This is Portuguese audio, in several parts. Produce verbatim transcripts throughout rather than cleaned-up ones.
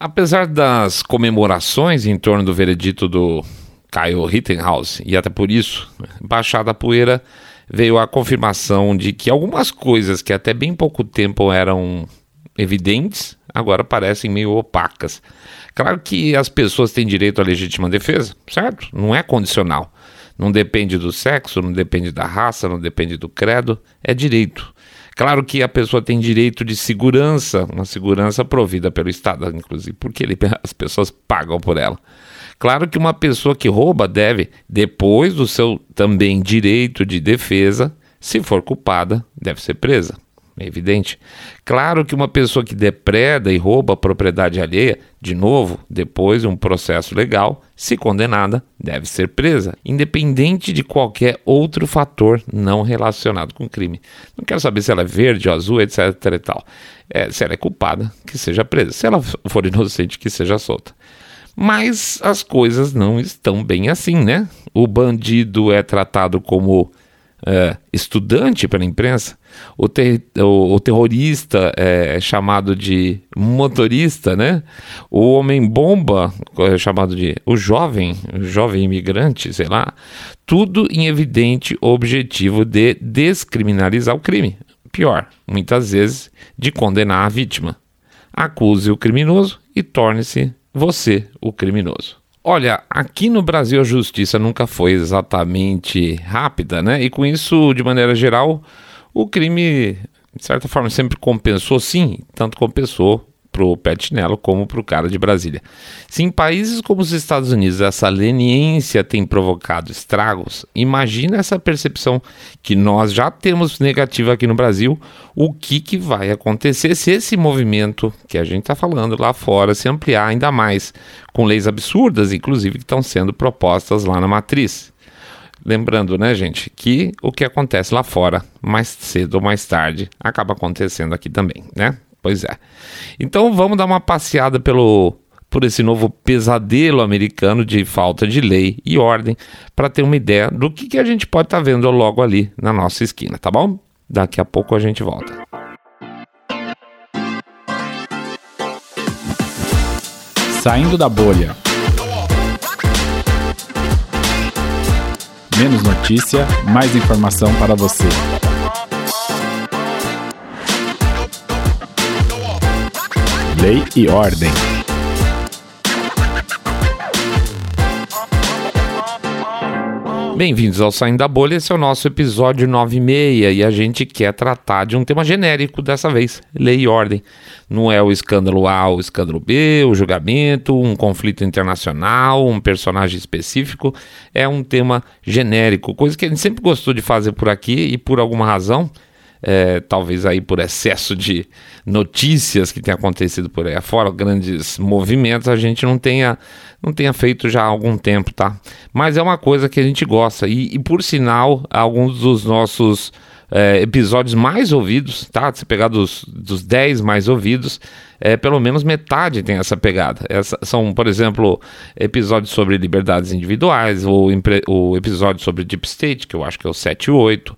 Apesar das comemorações em torno do veredito do Kyle Rittenhouse, e até por isso, baixada a poeira, veio a confirmação de que algumas coisas que até bem pouco tempo eram evidentes, agora parecem meio opacas. Claro que as pessoas têm direito à legítima defesa, certo? Não é condicional. Não depende do sexo, não depende da raça, não depende do credo, é direito. Claro que a pessoa tem direito de segurança, uma segurança provida pelo Estado, inclusive, porque ele, as pessoas pagam por ela. Claro que uma pessoa que rouba deve, depois do seu também direito de defesa, se for culpada, deve ser presa. É evidente. Claro que uma pessoa que depreda e rouba a propriedade alheia, de novo, depois de um processo legal, se condenada, deve ser presa, independente de qualquer outro fator não relacionado com o crime. Não quero saber se ela é verde, azul, etc e tal. É, se ela é culpada, que seja presa. Se ela for inocente, que seja solta. Mas as coisas não estão bem assim, né? O bandido é tratado como É, estudante pela imprensa, o, ter, o, o terrorista é chamado de motorista, né? O homem-bomba é chamado de o jovem, o jovem imigrante, sei lá. Tudo em evidente objetivo de descriminalizar o crime. Pior, muitas vezes, de condenar a vítima. Acuse o criminoso e torne-se você o criminoso. Olha, aqui no Brasil a justiça nunca foi exatamente rápida, né? E com isso, de maneira geral, o crime, de certa forma, sempre compensou, sim, tanto compensou pro pé de chinelo como pro cara de Brasília. Se em países como os Estados Unidos essa leniência tem provocado estragos, imagina essa percepção que nós já temos negativa aqui no Brasil, o que, que vai acontecer se esse movimento que a gente está falando lá fora se ampliar ainda mais, com leis absurdas, inclusive, que estão sendo propostas lá na matriz. Lembrando, né, gente, que o que acontece lá fora, mais cedo ou mais tarde, acaba acontecendo aqui também, né? Pois é. Então vamos dar uma passeada pelo, por esse novo pesadelo americano de falta de lei e ordem para ter uma ideia do que, que a gente pode estar tá vendo logo ali na nossa esquina, tá bom? Daqui a pouco a gente volta. Saindo da bolha. Menos notícia, mais informação para você. Lei e ordem. Bem-vindos ao Saindo da Bolha, esse é o nosso episódio nove e meia e a gente quer tratar de um tema genérico dessa vez, lei e ordem. Não é o escândalo A, o escândalo B, o julgamento, um conflito internacional, um personagem específico, é um tema genérico, coisa que a gente sempre gostou de fazer por aqui e por alguma razão, É, talvez aí por excesso de notícias que tem acontecido por aí afora, grandes movimentos, a gente não tenha, não tenha feito já há algum tempo, tá? Mas é uma coisa que a gente gosta e, e por sinal, alguns dos nossos é, episódios mais ouvidos, tá? Se pegar dos, dos dez mais ouvidos, é, pelo menos metade tem essa pegada. Essa, são, por exemplo, episódios sobre liberdades individuais, o, o episódio sobre Deep State, que eu acho que é o sete e oito,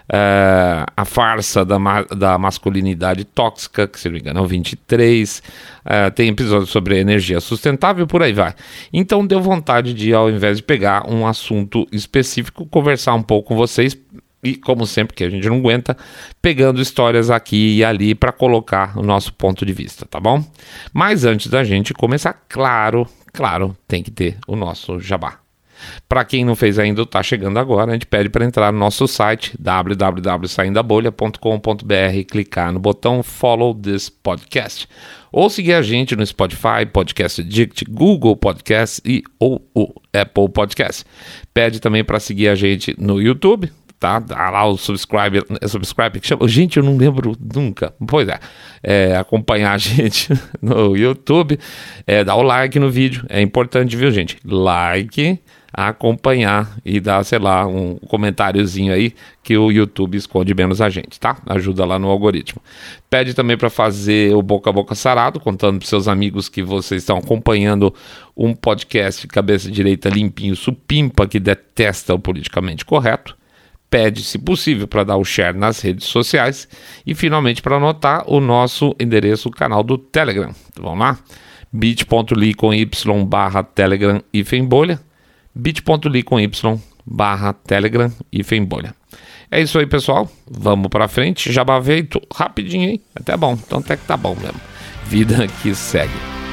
Uh, a farsa da, ma- da masculinidade tóxica, que se não me engano é o vinte e três, uh, tem episódios sobre energia sustentável, por aí vai. Então deu vontade de, ao invés de pegar um assunto específico, conversar um pouco com vocês e, como sempre, que a gente não aguenta, pegando histórias aqui e ali para colocar o nosso ponto de vista, tá bom? Mas antes da gente começar, claro, claro, tem que ter o nosso jabá. Para quem não fez ainda ou está chegando agora, a gente pede para entrar no nosso site w w w ponto saindo da bolha ponto com ponto b r e clicar no botão Follow this Podcast. Ou seguir a gente no Spotify, Podcast Addict, Google Podcast e ou o Apple Podcast. Pede também para seguir a gente no YouTube, tá? Dá lá o subscribe, subscribe que chama. Gente, eu não lembro nunca. Pois é, é acompanhar a gente no YouTube, é, dar o like no vídeo, é importante, viu, gente? Like, acompanhar e dar, sei lá, um comentáriozinho aí que o YouTube esconde menos a gente, tá? Ajuda lá no algoritmo. Pede também para fazer o boca a boca sarado, contando para seus amigos que vocês estão acompanhando um podcast cabeça direita limpinho, supimpa, que detesta o politicamente correto. Pede, se possível, para dar o share nas redes sociais e, finalmente, para anotar o nosso endereço, o canal do Telegram. Vamos lá? bit.ly com y barra telegram hífen bolha, bit.ly com y barra telegram hífen bolha. É isso aí, pessoal. Vamos pra frente. Jabá feito rapidinho, hein? Até bom. Então até que tá bom mesmo. Vida que segue.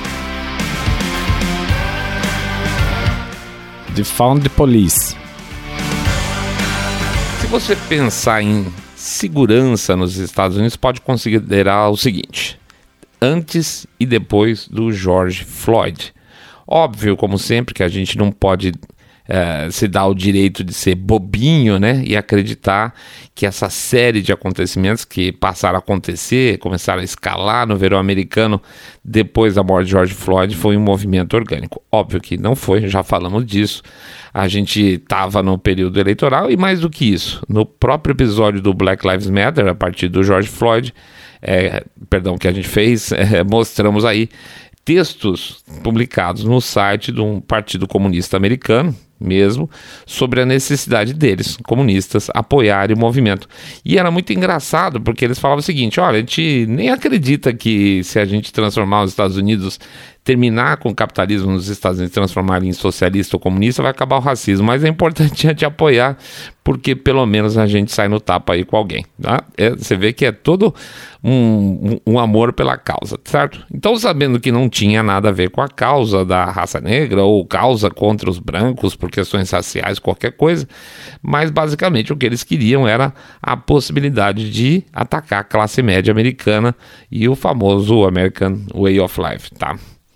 The Found Police. Se você pensar em segurança nos Estados Unidos, pode considerar o seguinte: antes e depois do George Floyd. Óbvio, como sempre, que a gente não pode é, se dar o direito de ser bobinho, né? E acreditar que essa série de acontecimentos que passaram a acontecer, começaram a escalar no verão americano depois da morte de George Floyd, foi um movimento orgânico. Óbvio que não foi, já falamos disso. A gente estava no período eleitoral e, mais do que isso, no próprio episódio do Black Lives Matter, a partir do George Floyd, é, perdão, que a gente fez, é, mostramos aí textos publicados no site de um partido comunista americano mesmo, sobre a necessidade deles, comunistas, apoiarem o movimento. E era muito engraçado, porque eles falavam o seguinte: olha, a gente nem acredita que se a gente transformar os Estados Unidos, terminar com o capitalismo nos Estados Unidos, transformar em socialista ou comunista, vai acabar o racismo, mas é importante a gente apoiar, porque pelo menos a gente sai no tapa aí com alguém, tá? É, você vê que é todo um, um, um amor pela causa, certo? Então, sabendo que não tinha nada a ver com a causa da raça negra ou causa contra os brancos por questões raciais, qualquer coisa, mas basicamente o que eles queriam era a possibilidade de atacar a classe média americana e o famoso American Way of Life, tá?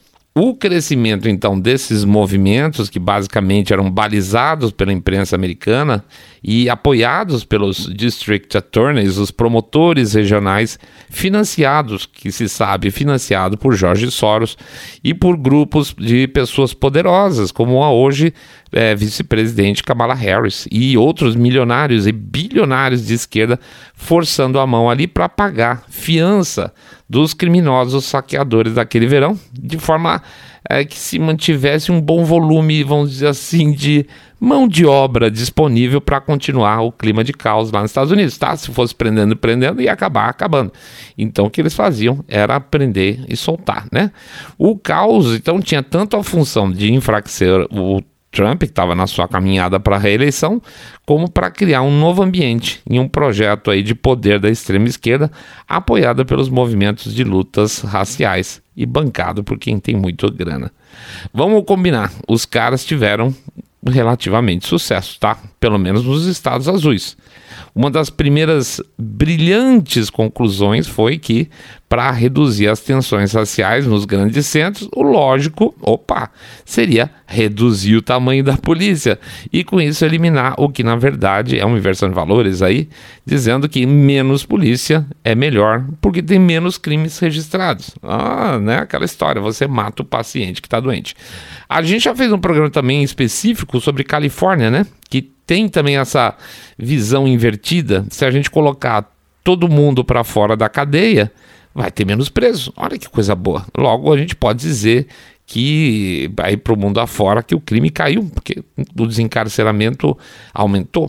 O crescimento, então, desses movimentos, que basicamente eram balizados pela imprensa americana e apoiados pelos district attorneys, os promotores regionais, financiados, que se sabe, financiado por George Soros e por grupos de pessoas poderosas, como a hoje é, vice-presidente Kamala Harris e outros milionários e bilionários de esquerda forçando a mão ali para pagar fiança dos criminosos saqueadores daquele verão, de forma é, que se mantivesse um bom volume, vamos dizer assim, de mão de obra disponível para continuar o clima de caos lá nos Estados Unidos, tá? Se fosse prendendo, prendendo, ia acabar acabando. Então o que eles faziam era prender e soltar, né? O caos, então, tinha tanto a função de enfraquecer o Trump, que estava na sua caminhada para a reeleição, como para criar um novo ambiente em um projeto aí de poder da extrema esquerda, apoiado pelos movimentos de lutas raciais e bancado por quem tem muito grana. Vamos combinar, os caras tiveram relativamente sucesso, tá? Pelo menos nos estados azuis. Uma das primeiras brilhantes conclusões foi que, para reduzir as tensões raciais nos grandes centros, o lógico, opa, seria reduzir o tamanho da polícia e com isso eliminar o que na verdade é uma inversão de valores aí, dizendo que menos polícia é melhor porque tem menos crimes registrados. Ah, né? Aquela história, você mata o paciente que está doente. A gente já fez um programa também específico sobre Califórnia, né? Que tem também essa visão invertida. Se a gente colocar todo mundo para fora da cadeia, vai ter menos presos. Olha que coisa boa. Logo, a gente pode dizer que aí para o mundo afora que o crime caiu, porque o desencarceramento aumentou.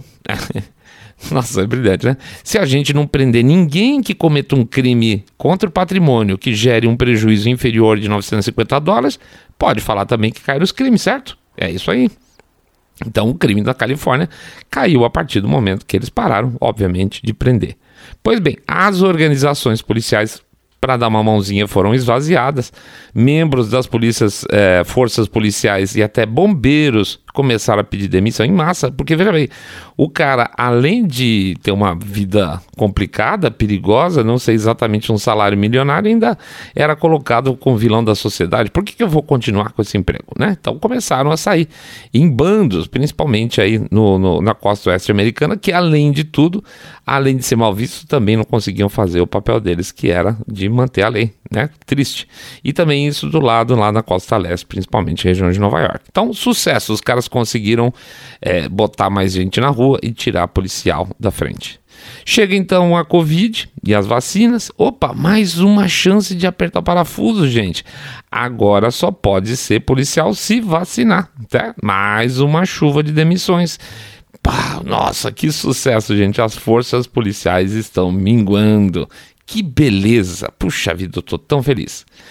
Nossa, é brilhante, né? Se a gente não prender ninguém que cometa um crime contra o patrimônio que gere um prejuízo inferior de novecentos e cinquenta dólares, pode falar também que caíram os crimes, certo? É isso aí. Então o crime da Califórnia caiu a partir do momento que eles pararam, obviamente, de prender. Pois bem, as organizações policiais, para dar uma mãozinha, foram esvaziadas. Membros das polícias, eh, forças policiais e até bombeiros começaram a pedir demissão em massa, porque, veja bem, o cara, além de ter uma vida complicada, perigosa, não sei exatamente um salário milionário, ainda era colocado como vilão da sociedade. Por que, que eu vou continuar com esse emprego, né? Então começaram a sair em bandos, principalmente aí no, no, na costa oeste americana, que além de tudo, além de ser mal vistos, também não conseguiam fazer o papel deles, que era de manter a lei, né? Triste. E também isso do lado lá na costa leste, principalmente região de Nova York. Então, sucesso, os caras conseguiram é, botar mais gente na rua e tirar policial da frente. Chega então a Covid e as vacinas. Opa, mais uma chance de apertar o parafuso, gente. Agora só pode ser policial se vacinar, tá? Mais uma chuva de demissões. Pá, nossa, que sucesso, gente. As forças policiais estão minguando. Que beleza. Puxa vida, eu tô tão feliz.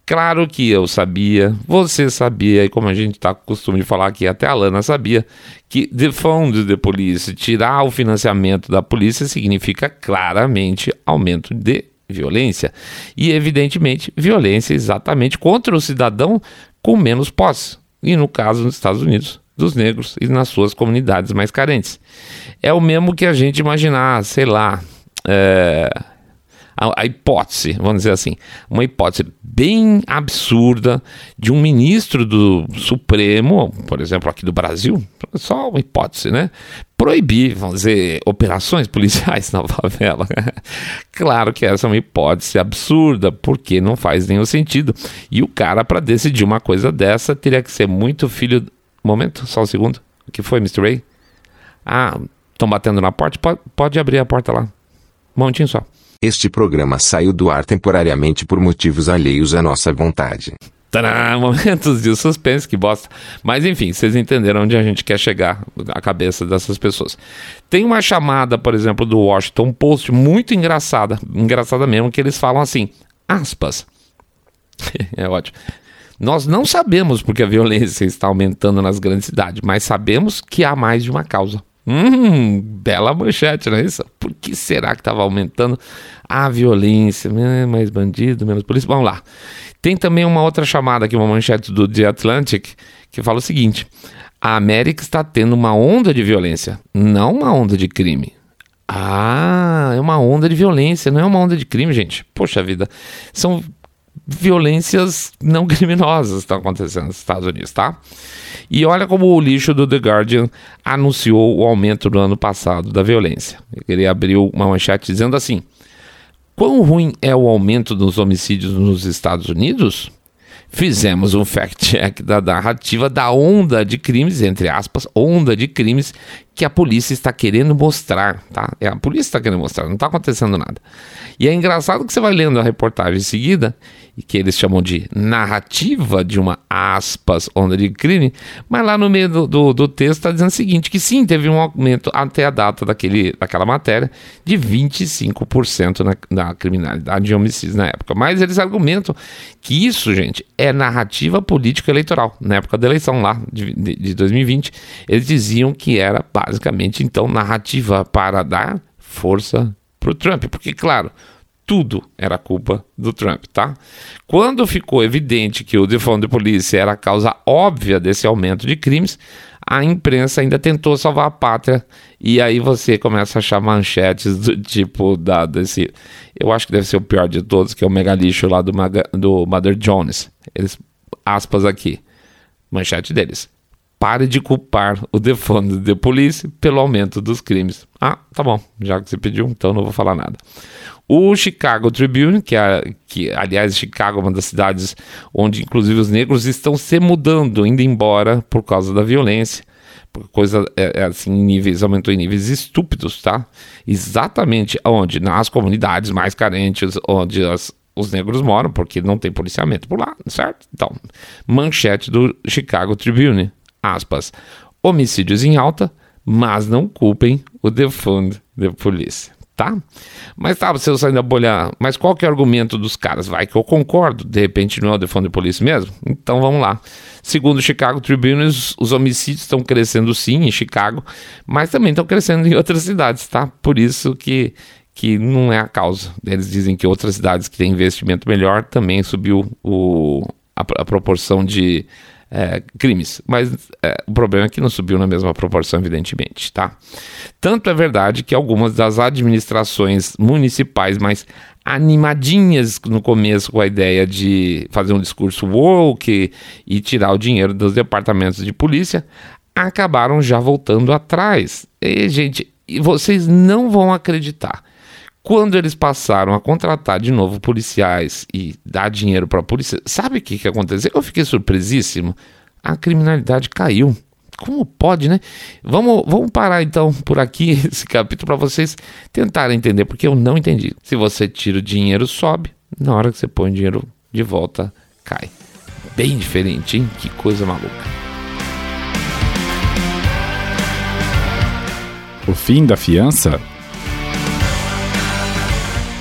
Claro que eu sabia, você sabia, e como a gente está com o costume de falar aqui, até a Lana sabia, que defund the police, tirar o financiamento da polícia, significa claramente aumento de violência. E, evidentemente, violência exatamente contra o cidadão com menos posse. E, no caso, nos Estados Unidos, dos negros e nas suas comunidades mais carentes. É o mesmo que a gente imaginar, sei lá... É... A, a hipótese, vamos dizer assim, uma hipótese bem absurda de um ministro do Supremo, por exemplo, aqui do Brasil, só uma hipótese, né? Proibir, vamos dizer, operações policiais na favela. Claro que essa é uma hipótese absurda, porque não faz nenhum sentido. E o cara, para decidir uma coisa dessa, teria que ser muito filho... Momento, só um segundo. O que foi, mister Ray? Ah, estão batendo na porta? Pode, pode abrir a porta lá. Um momentinho só. Este programa saiu do ar temporariamente por motivos alheios à nossa vontade. Tadã, momentos de suspense, que bosta. Mas enfim, vocês entenderam onde a gente quer chegar, a cabeça dessas pessoas. Tem uma chamada, por exemplo, do Washington Post, muito engraçada, engraçada mesmo, que eles falam assim, aspas, é ótimo, nós não sabemos porque a violência está aumentando nas grandes cidades, mas sabemos que há mais de uma causa. Hum, bela manchete, não é isso? Por que será que estava aumentando a violência? Mais bandido, menos polícia. Vamos lá. Tem também uma outra chamada aqui, uma manchete do The Atlantic, que fala o seguinte: a América está tendo uma onda de violência, não uma onda de crime. Ah, é uma onda de violência, não é uma onda de crime, gente. Poxa vida, são violências não criminosas que estão acontecendo nos Estados Unidos, tá? E olha como o lixo do The Guardian anunciou o aumento no ano passado da violência. Ele abriu uma manchete dizendo assim: quão ruim é o aumento dos homicídios nos Estados Unidos? Fizemos um fact-check da narrativa da onda de crimes, entre aspas, onda de crimes que a polícia está querendo mostrar, tá? É, a polícia está querendo mostrar, não está acontecendo nada. E é engraçado que você vai lendo a reportagem em seguida, e que eles chamam de narrativa de uma, aspas, onda de crime, mas lá no meio do, do, do texto está dizendo o seguinte, que sim, teve um aumento até a data daquele, daquela matéria de vinte e cinco por cento na, na criminalidade de homicídios na época. Mas eles argumentam que isso, gente, é narrativa política eleitoral. Na época da eleição lá, de, de, de dois mil e vinte, eles diziam que era basicamente, então, narrativa para dar força para o Trump, porque, claro, tudo era culpa do Trump, tá? Quando ficou evidente que o defund the police era a causa óbvia desse aumento de crimes, a imprensa ainda tentou salvar a pátria, e aí você começa a achar manchetes do tipo da, desse, eu acho que deve ser o pior de todos, que é o mega lixo lá do, do Mother Jones. Eles, aspas aqui, manchete deles: pare de culpar o defund the police pelo aumento dos crimes. Ah, tá bom, já que você pediu, então não vou falar nada. O Chicago Tribune, que, é, que aliás, Chicago é uma das cidades onde inclusive os negros estão se mudando, indo embora por causa da violência. Coisa é, é assim, em níveis, aumentou em níveis estúpidos, tá? Exatamente onde? Nas comunidades mais carentes, onde as, os negros moram, porque não tem policiamento por lá, certo? Então, manchete do Chicago Tribune, aspas, homicídios em alta, mas não culpem o defund the police, tá? Mas tá, você saindo da bolha, mas qual que é o argumento dos caras? Vai que eu concordo, de repente não é o defund the police mesmo? Então vamos lá. Segundo o Chicago Tribune, os, os homicídios estão crescendo sim em Chicago, mas também estão crescendo em outras cidades, tá? Por isso que, que não é a causa. Eles dizem que outras cidades que têm investimento melhor também subiu o, a, a proporção de É, crimes, mas é, o problema é que não subiu na mesma proporção, evidentemente, tá? Tanto é verdade que algumas das administrações municipais mais animadinhas no começo com a ideia de fazer um discurso woke e tirar o dinheiro dos departamentos de polícia, acabaram já voltando atrás. E, gente, vocês não vão acreditar. Quando eles passaram a contratar de novo policiais e dar dinheiro para a polícia, sabe o que, que aconteceu? Eu fiquei surpresíssimo. A criminalidade caiu. Como pode, né? Vamos, vamos parar então por aqui esse capítulo para vocês tentarem entender, porque eu não entendi. Se você tira o dinheiro, sobe. Na hora que você põe o dinheiro de volta, cai. Bem diferente, hein? Que coisa maluca. O fim da fiança?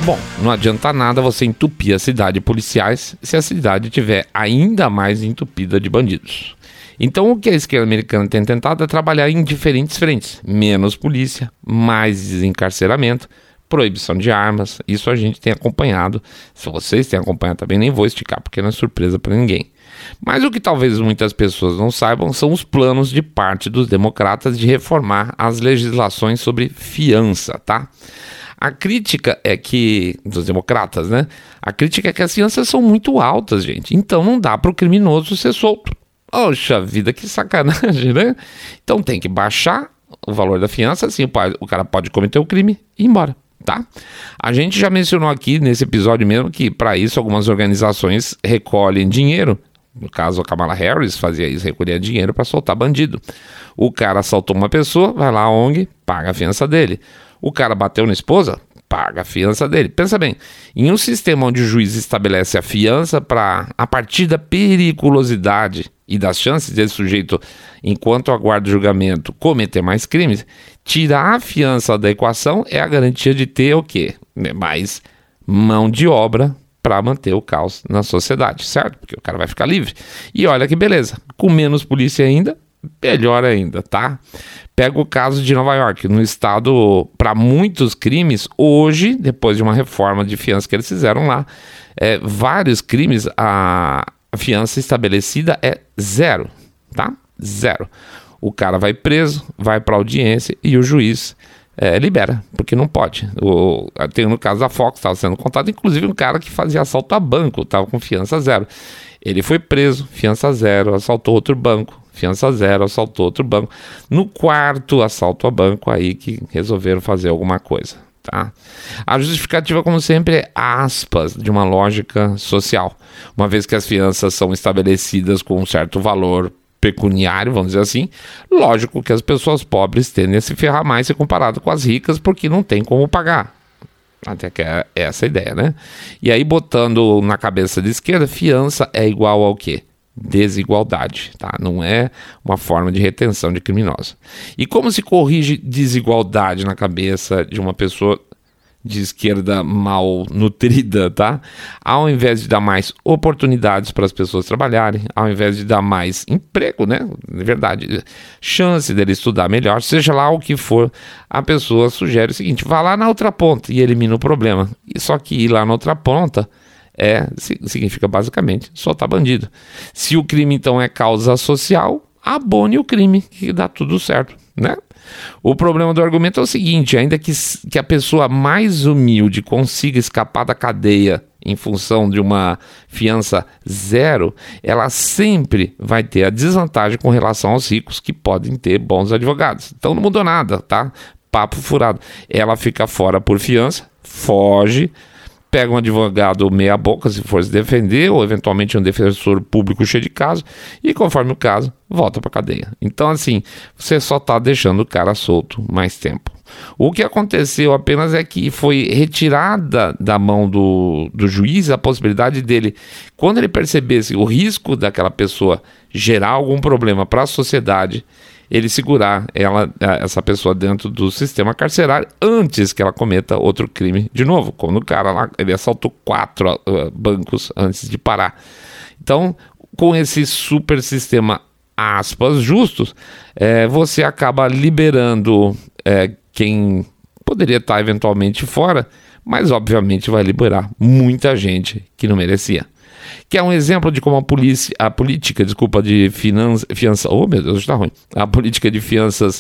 Bom, não adianta nada você entupir a cidade de policiais se a cidade estiver ainda mais entupida de bandidos. Então o que a esquerda americana tem tentado é trabalhar em diferentes frentes. Menos polícia, mais desencarceramento, proibição de armas. Isso a gente tem acompanhado. Se vocês têm acompanhado também, nem vou esticar porque não é surpresa para ninguém. Mas o que talvez muitas pessoas não saibam são os planos de parte dos democratas de reformar as legislações sobre fiança, tá? A crítica é que, dos democratas, né? A crítica é que as fianças são muito altas, gente. Então não dá para o criminoso ser solto. Poxa vida, que sacanagem, né? Então tem que baixar o valor da fiança, assim o cara pode cometer o crime e ir embora, tá? A gente já mencionou aqui nesse episódio mesmo que para isso algumas organizações recolhem dinheiro. No caso, a Kamala Harris fazia isso, recolhia dinheiro para soltar bandido. O cara assaltou uma pessoa, vai lá à O N G, paga a fiança dele. O cara bateu na esposa, paga a fiança dele. Pensa bem, em um sistema onde o juiz estabelece a fiança para, a partir da periculosidade e das chances desse sujeito, enquanto aguarda o julgamento, cometer mais crimes, tirar a fiança da equação é a garantia de ter o quê? Mais mão de obra para manter o caos na sociedade, certo? Porque o cara vai ficar livre. E olha que beleza, com menos polícia ainda, melhor ainda, tá? Pega o caso de Nova York, no estado, para muitos crimes, hoje, depois de uma reforma de fiança que eles fizeram lá, é, vários crimes, a, a fiança estabelecida é zero, tá? Zero. O cara vai preso, vai para audiência e o juiz é, libera, porque não pode. O, tem no caso da Fox, estava sendo contado, inclusive um cara que fazia assalto a banco, estava com fiança zero. Ele foi preso, fiança zero, assaltou outro banco, fiança zero, assaltou outro banco. No quarto assalto a banco, aí que resolveram fazer alguma coisa, tá? A justificativa, como sempre, é aspas de uma lógica social. Uma vez que as fianças são estabelecidas com um certo valor pecuniário, vamos dizer assim, lógico que as pessoas pobres tendem a se ferrar mais se comparado com as ricas, porque não tem como pagar. Até que é essa a ideia, né? E aí, botando na cabeça de esquerda, fiança é igual ao quê? Desigualdade, tá? Não é uma forma de retenção de criminosos. E como se corrige desigualdade na cabeça de uma pessoa de esquerda mal nutrida, tá? Ao invés de dar mais oportunidades para as pessoas trabalharem, ao invés de dar mais emprego, né? De verdade, chance dele estudar melhor, seja lá o que for, a pessoa sugere o seguinte: vá lá na outra ponta e elimina o problema. E só que ir lá na outra ponta é, significa basicamente soltar bandido. Se o crime então é causa social, abone o crime, que dá tudo certo, né? O problema do argumento é o seguinte: ainda que, que a pessoa mais humilde consiga escapar da cadeia em função de uma fiança zero, ela sempre vai ter a desvantagem com relação aos ricos que podem ter bons advogados. Então não mudou nada, tá? Papo furado. Ela fica fora por fiança, foge, pega um advogado meia boca se for se defender, ou eventualmente um defensor público cheio de caso, e conforme o caso, volta para cadeia. Então assim, você só está deixando o cara solto mais tempo. O que aconteceu apenas é que foi retirada da mão do, do juiz a possibilidade dele, quando ele percebesse o risco daquela pessoa gerar algum problema para a sociedade, ele segurar ela, essa pessoa dentro do sistema carcerário antes que ela cometa outro crime de novo. Quando o cara lá, ele assaltou quatro uh, bancos antes de parar. Então, com esse super sistema, aspas, justos, é, você acaba liberando é, quem poderia estar eventualmente fora, mas obviamente vai liberar muita gente que não merecia. Que é um exemplo de como a, polícia, a política, desculpa, de finança, fiança, oh meu Deus, está ruim, a política de fianças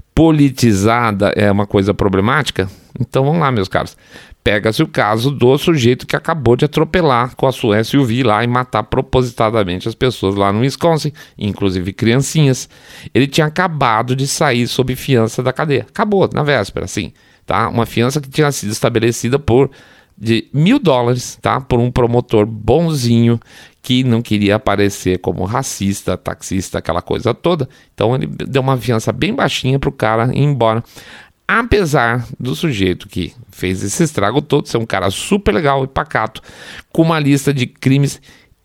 politizada é uma coisa problemática. Então vamos lá, meus caros, pega-se o caso do sujeito que acabou de atropelar com a sua S U V lá e matar propositadamente as pessoas lá no Wisconsin, inclusive criancinhas. Ele tinha acabado de sair sob fiança da cadeia, acabou na véspera, assim, tá? Uma fiança que tinha sido estabelecida por de mil dólares, tá? Por um promotor bonzinho que não queria aparecer como racista, taxista, aquela coisa toda. Então ele deu uma fiança bem baixinha pro cara ir embora. Apesar do sujeito que fez esse estrago todo ser um cara super legal e pacato, com uma lista de crimes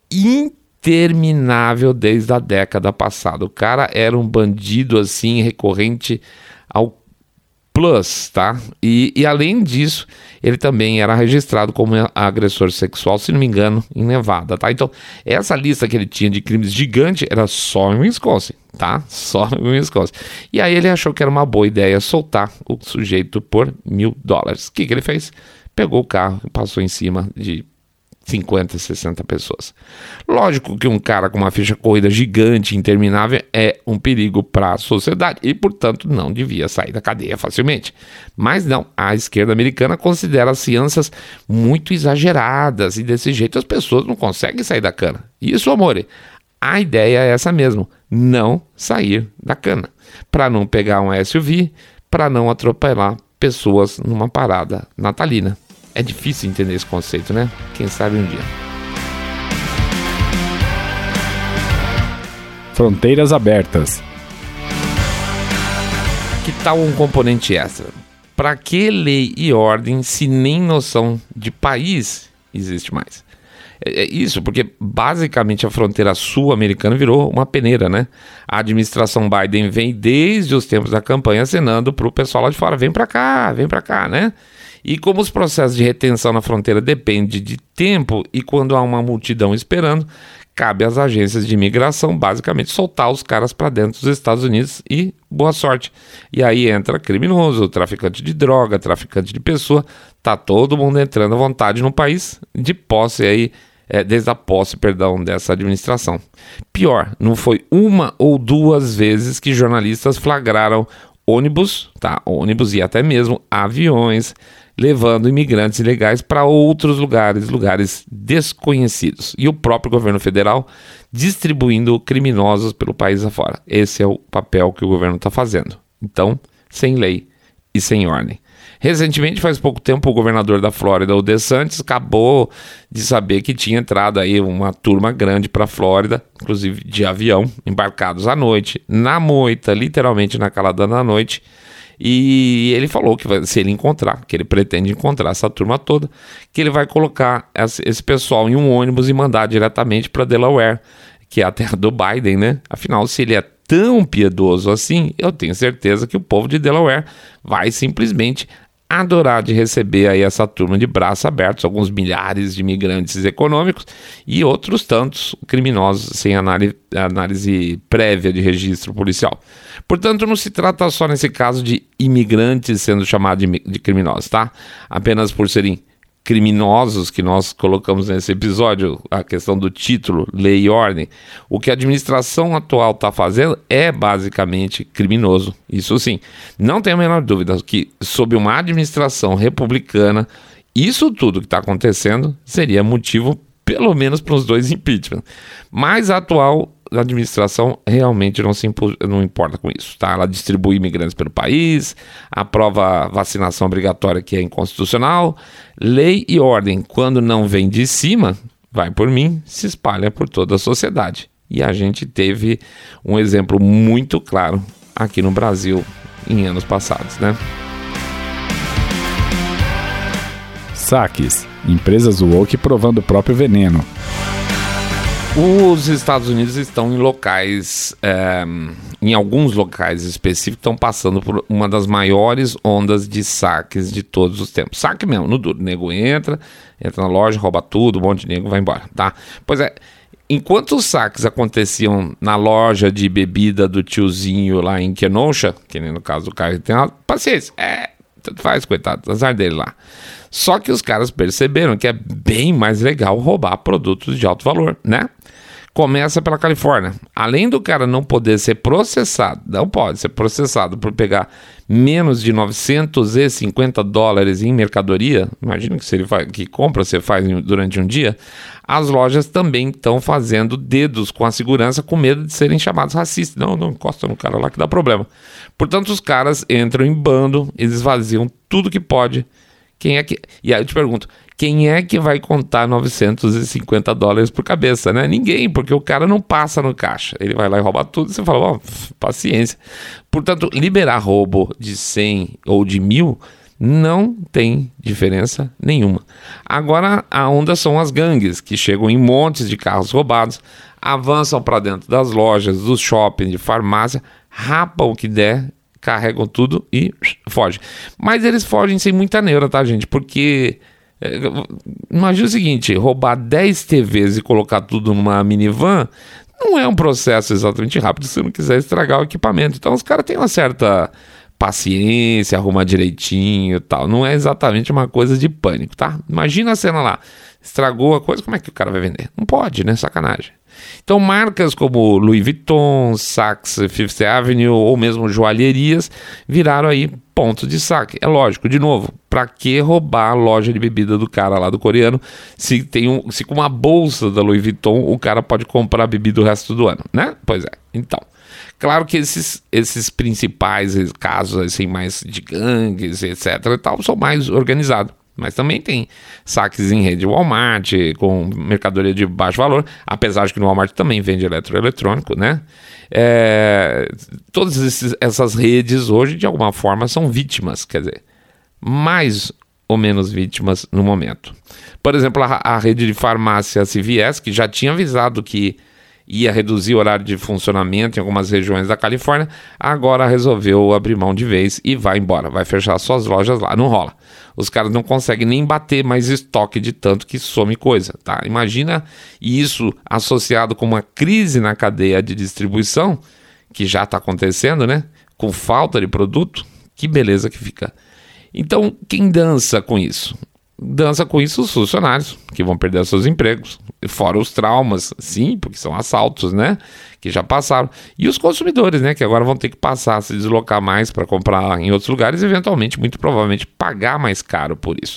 interminável desde a década passada. O cara era um bandido assim, recorrente ao plus, tá? E, e além disso, ele também era registrado como agressor sexual, se não me engano, em Nevada, tá? Então, essa lista que ele tinha de crimes gigante era só em Wisconsin, tá? Só em Wisconsin. E aí ele achou que era uma boa ideia soltar o sujeito por mil dólares. O que que ele fez? Pegou o carro e passou em cima de cinquenta, sessenta pessoas. Lógico que um cara com uma ficha corrida gigante, interminável, é um perigo para a sociedade e, portanto, não devia sair da cadeia facilmente. Mas não, a esquerda americana considera as fianças muito exageradas e desse jeito as pessoas não conseguem sair da cana. Isso, amore, a ideia é essa mesmo, não sair da cana. Para não pegar um S U V, para não atropelar pessoas numa parada natalina. É difícil entender esse conceito, né? Quem sabe um dia. Fronteiras abertas. Que tal um componente extra? Para que lei e ordem se nem noção de país existe mais? É isso, porque basicamente a fronteira sul-americana virou uma peneira, né? A administração Biden vem desde os tempos da campanha acenando para o pessoal lá de fora, vem para cá, vem para cá, né? E como os processos de retenção na fronteira dependem de tempo e quando há uma multidão esperando, cabe às agências de imigração basicamente soltar os caras para dentro dos Estados Unidos e boa sorte. E aí entra criminoso, traficante de droga, traficante de pessoa, tá todo mundo entrando à vontade no país de posse aí, é, desde a posse, perdão, dessa administração. Pior, não foi uma ou duas vezes que jornalistas flagraram ônibus, tá, ônibus e até mesmo aviões, levando imigrantes ilegais para outros lugares, lugares desconhecidos. E o próprio governo federal distribuindo criminosos pelo país afora. Esse é o papel que o governo está fazendo. Então, sem lei e sem ordem. Recentemente, faz pouco tempo, o governador da Flórida, o DeSantis, acabou de saber que tinha entrado aí uma turma grande para a Flórida, inclusive de avião, embarcados à noite, na moita, literalmente na calada da noite. E ele falou que vai, se ele encontrar, que ele pretende encontrar essa turma toda, que ele vai colocar esse pessoal em um ônibus e mandar diretamente para Delaware, que é a terra do Biden, né? Afinal, se ele é tão piedoso assim, eu tenho certeza que o povo de Delaware vai simplesmente adorar de receber aí essa turma de braços abertos, alguns milhares de imigrantes econômicos e outros tantos criminosos sem análise, análise prévia de registro policial. Portanto, não se trata só nesse caso de imigrantes sendo chamados de, de criminosos, tá? Apenas por serem criminosos que nós colocamos nesse episódio, a questão do título, lei e ordem. O que a administração atual está fazendo é basicamente criminoso. Isso sim, não tem a menor dúvida que sob uma administração republicana, isso tudo que está acontecendo seria motivo pelo menos para os dois impeachment. Mas a atual administração realmente não se impu- não importa com isso, tá? Ela distribui imigrantes pelo país, aprova vacinação obrigatória que é inconstitucional, lei e ordem, quando não vem de cima, vai por mim, se espalha por toda a sociedade. E a gente teve um exemplo muito claro aqui no Brasil em anos passados, né? Saques. Empresas woke provando o próprio veneno. Os Estados Unidos estão em locais, é, em alguns locais específicos, estão passando por uma das maiores ondas de saques de todos os tempos. Saque mesmo, no duro. O nego entra, entra na loja, rouba tudo, um monte de nego vai embora, tá? Pois é, enquanto os saques aconteciam na loja de bebida do tiozinho lá em Kenosha, que nem no caso do Caio tem uma paciência, é, tanto faz, coitado, azar dele lá. Só que os caras perceberam que é bem mais legal roubar produtos de alto valor, né? Começa pela Califórnia. Além do cara não poder ser processado, não pode ser processado por pegar menos de novecentos e cinquenta dólares em mercadoria, imagina que se ele faz, que compra você faz durante um dia, as lojas também estão fazendo dedos com a segurança com medo de serem chamados racistas. Não, não encosta no cara lá que dá problema. Portanto, os caras entram em bando, eles esvaziam tudo que pode. Quem é que... E aí eu te pergunto, quem é que vai contar novecentos e cinquenta dólares por cabeça, né? Ninguém, porque o cara não passa no caixa. Ele vai lá e rouba tudo e você fala, ó, oh, paciência. Portanto, liberar roubo de cem ou de mil não tem diferença nenhuma. Agora, a onda são as gangues, que chegam em montes de carros roubados, avançam para dentro das lojas, dos shoppings, de farmácia, rapam o que der, carregam tudo e fogem. Mas eles fogem sem muita neura, tá, gente? Porque... imagina o seguinte, roubar dez T Vs e colocar tudo numa minivan não é um processo exatamente rápido se você não quiser estragar o equipamento. Então os caras têm uma certa paciência, arrumar direitinho e tal. Não é exatamente uma coisa de pânico, tá? Imagina a cena lá, estragou a coisa, como é que o cara vai vender? Não pode, né? Sacanagem. Então marcas como Louis Vuitton, Saks Fifth Avenue ou mesmo joalherias viraram aí pontos de saque. É lógico, de novo, pra que roubar a loja de bebida do cara lá do coreano se, tem um, se com uma bolsa da Louis Vuitton o cara pode comprar bebida o resto do ano, né? Pois é, então... Claro que esses, esses principais casos assim, mais de gangues, etc e tal, são mais organizados. Mas também tem saques em rede Walmart, com mercadoria de baixo valor, apesar de que no Walmart também vende eletroeletrônico, né? É, todas esses, essas redes hoje, de alguma forma, são vítimas, quer dizer, mais ou menos vítimas no momento. Por exemplo, a, a rede de farmácia C V S, que já tinha avisado que ia reduzir o horário de funcionamento em algumas regiões da Califórnia, agora resolveu abrir mão de vez e vai embora, vai fechar suas lojas lá, não rola. Os caras não conseguem nem bater mais estoque de tanto que some coisa, tá? Imagina isso associado com uma crise na cadeia de distribuição, que já está acontecendo, né? Com falta de produto, que beleza que fica. Então, quem dança com isso? Dança com isso os funcionários, que vão perder seus empregos, fora os traumas, sim, porque são assaltos, né, que já passaram, e os consumidores, né, que agora vão ter que passar a se deslocar mais para comprar em outros lugares e eventualmente, muito provavelmente, pagar mais caro por isso.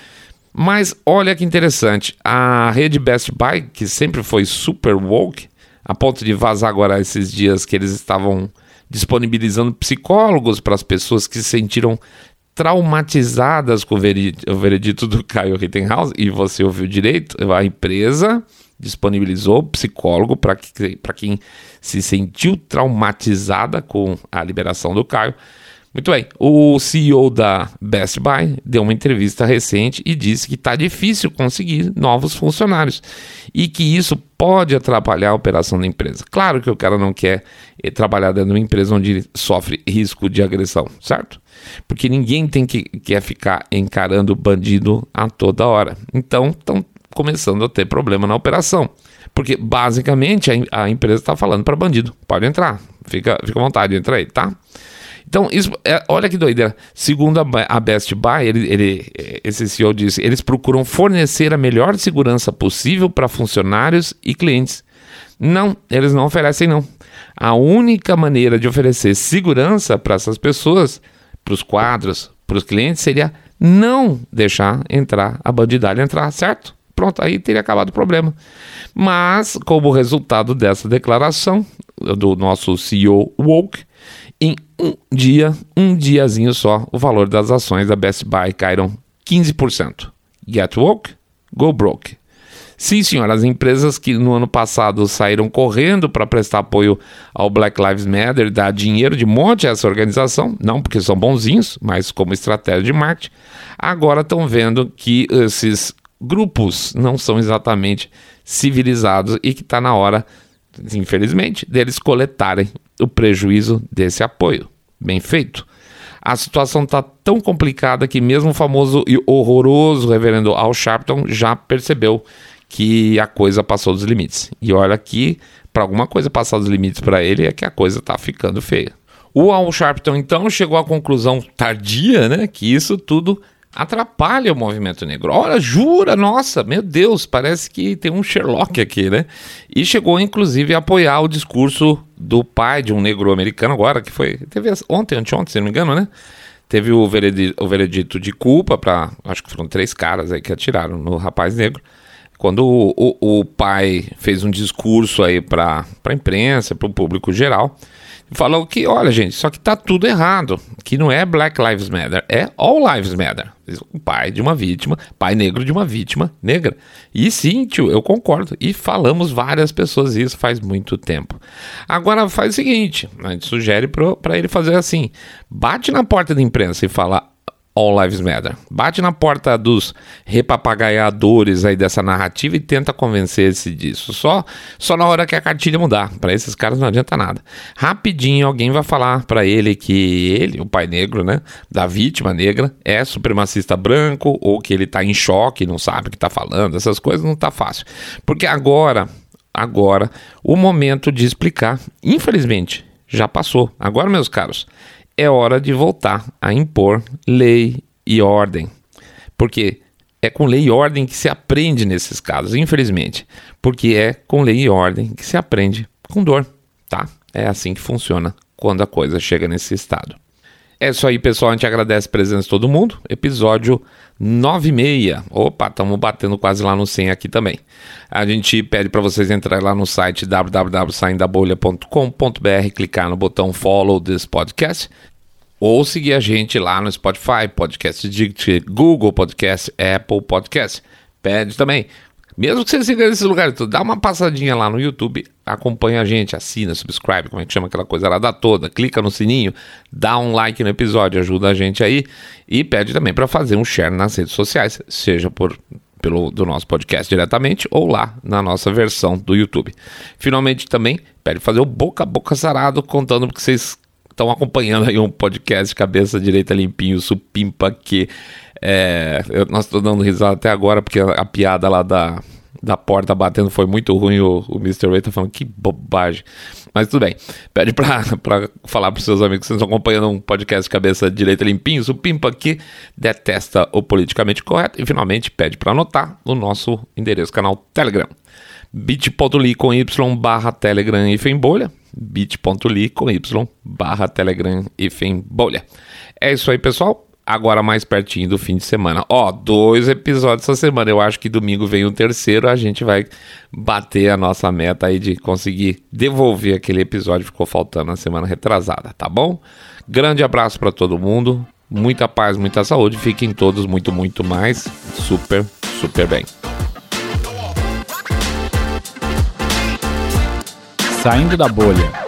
Mas olha que interessante, a rede Best Buy, que sempre foi super woke, a ponto de vazar agora esses dias que eles estavam disponibilizando psicólogos para as pessoas que se sentiram traumatizadas com o veredito, o veredito do Kyle Rittenhouse, e você ouviu direito, a empresa disponibilizou psicólogo para que, para quem se sentiu traumatizada com a liberação do Kyle. Muito bem, o C E O da Best Buy deu uma entrevista recente e disse que está difícil conseguir novos funcionários e que isso pode atrapalhar a operação da empresa. Claro que o cara não quer trabalhar dentro de uma empresa onde sofre risco de agressão, certo? Porque ninguém tem que quer ficar encarando bandido a toda hora. Então, estão começando a ter problema na operação. Porque, basicamente, a, a empresa está falando para bandido, pode entrar, fica, fica à vontade, entra aí, tá? Então, isso, é, olha que doideira. Segundo a, a Best Buy, ele, ele, esse C E O disse, eles procuram fornecer a melhor segurança possível para funcionários e clientes. Não, eles não oferecem não. A única maneira de oferecer segurança para essas pessoas, para os quadros, para os clientes, seria não deixar entrar a bandidagem entrar, certo? Pronto, aí teria acabado o problema. Mas, como resultado dessa declaração do nosso C E O woke, em um dia, um diazinho só, o valor das ações da Best Buy caíram quinze por cento. Get woke, go broke. Sim, senhora, as empresas que no ano passado saíram correndo para prestar apoio ao Black Lives Matter, dar dinheiro de monte a essa organização, não porque são bonzinhos, mas como estratégia de marketing, agora estão vendo que esses grupos não são exatamente civilizados e que está na hora, infelizmente, deles coletarem o prejuízo desse apoio. Bem feito. A situação está tão complicada que mesmo o famoso e horroroso reverendo Al Sharpton já percebeu que a coisa passou dos limites. E olha que para alguma coisa passar dos limites para ele é que a coisa está ficando feia. O Al Sharpton então chegou à conclusão tardia, né, que isso tudo atrapalha o movimento negro. Olha, jura, nossa, meu Deus, parece que tem um Sherlock aqui, né? E chegou, inclusive, a apoiar o discurso do pai de um negro americano agora, que foi, teve ontem, anteontem, se não me engano, né? Teve o veredito, o veredito de culpa para, acho que foram três caras aí que atiraram no rapaz negro. Quando o, o, o pai fez um discurso aí para a imprensa, para o público geral, falou que, olha gente, só que tá tudo errado, que não é Black Lives Matter, é All Lives Matter. O pai de uma vítima, pai negro de uma vítima negra. E sim, tio, eu concordo. E falamos várias pessoas isso faz muito tempo. Agora faz o seguinte, a gente sugere para ele fazer assim, bate na porta da imprensa e fala, All Lives Matter. Bate na porta dos repapagaiadores aí dessa narrativa e tenta convencer-se disso. Só, só na hora que a cartilha mudar. Para esses caras não adianta nada. Rapidinho alguém vai falar para ele que ele, o pai negro, né, da vítima negra, é supremacista branco ou que ele tá em choque, não sabe o que tá falando. Essas coisas não tá fácil. Porque agora, agora, o momento de explicar, infelizmente, já passou. Agora, meus caros, é hora de voltar a impor lei e ordem. Porque é com lei e ordem que se aprende nesses casos, infelizmente. Porque é com lei e ordem que se aprende com dor, tá? É assim que funciona quando a coisa chega nesse estado. É isso aí, pessoal. A gente agradece a presença de todo mundo. Episódio nove e seis. Opa, estamos batendo quase lá no cem aqui também. A gente pede para vocês entrarem lá no site w w w ponto saindo da bolha ponto com ponto b r, clicar no botão Follow this podcast ou seguir a gente lá no Spotify, Podcast Addict, Google Podcast, Apple Podcast. Pede também. Mesmo que você siga nesses lugares, dá uma passadinha lá no YouTube, acompanha a gente, assina, subscribe, como é que chama aquela coisa lá da toda, clica no sininho, dá um like no episódio, ajuda a gente aí e pede também para fazer um share nas redes sociais, seja por, pelo do nosso podcast diretamente ou lá na nossa versão do YouTube. Finalmente também pede fazer o boca a boca sarado, contando porque vocês estão acompanhando aí um podcast cabeça direita limpinho, supimpa que... É, eu, nós estamos dando risada até agora porque a, a piada lá da, da porta batendo foi muito ruim. O, o mister Ray tá falando que bobagem, mas tudo bem. Pede pra, pra falar pros seus amigos que vocês estão acompanhando um podcast cabeça direita limpinho, supimpa que detesta o politicamente correto. E finalmente pede pra anotar o nosso endereço canal Telegram, bit.ly com y barra Telegram e bolha, bit.ly com y barra Telegram e bolha. É isso aí, pessoal. Agora mais pertinho do fim de semana. Ó, dois episódios essa semana. Eu acho que domingo vem o terceiro. A gente vai bater a nossa meta aí de conseguir devolver aquele episódio que ficou faltando na semana retrasada, tá bom? Grande abraço para todo mundo. Muita paz, muita saúde. Fiquem todos muito, muito mais super, super bem. Saindo da bolha.